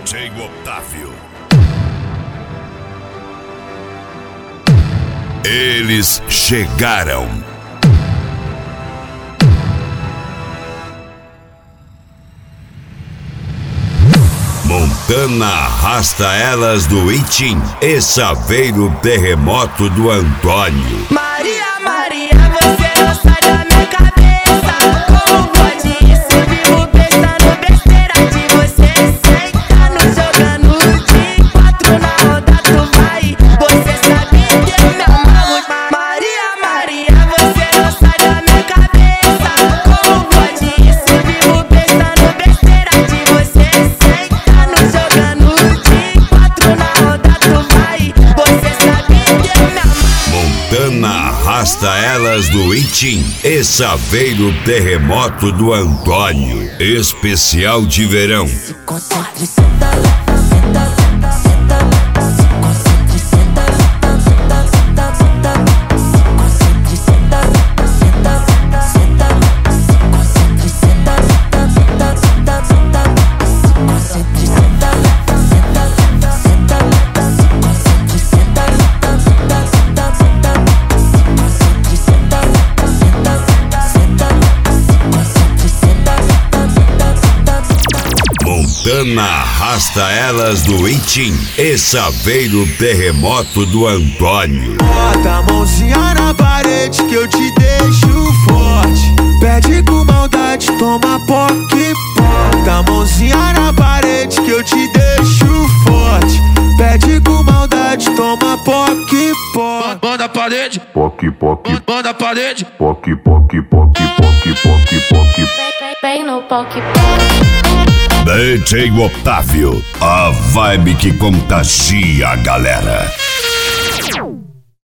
DJ Otávio. Eles chegaram. Montana arrasta elas do Itim e Saveiro terremoto do Antônio. Maria, Maria, você não sai da minha cabeça. Como pode isso? Vivo pensando besteira de você. Sentando, jogando de 4 na roda, tu vai. Você sabe que eu me amarro. Maria, Maria, você não sai da minha cabeça. Como pode isso? Vivo pensando besteira de você. Sentando, jogando de 4 na roda, tu vai. Você sabe que eu me amarro. Montana arrasta elas do Itim e Saveiro terremoto do Antônio. Especial de verão. Se concentre, senta, senta, senta, se concentre, senta, senta, senta, se concentre, senta, senta, senta, se concentre, senta, senta, senta, se concentre, senta, senta, senta, se concentre, senta, senta, senta, se concentre, senta, senta, senta, se concentre, senta, Montana arrasta elas do Itim e Saveiro terremoto do Antônio. Bota a mãozinha na parede que eu te deixo forte. Pede com maldade, toma poque. Bota a mãozinha na parede que eu te deixo forte. Pede com maldade, toma poque. Banda parede, Poque, poque, banda parede. poque, poque, poque, poque, poque, poque. Vem no poque. DJ Otávio, a vibe que contagia a galera.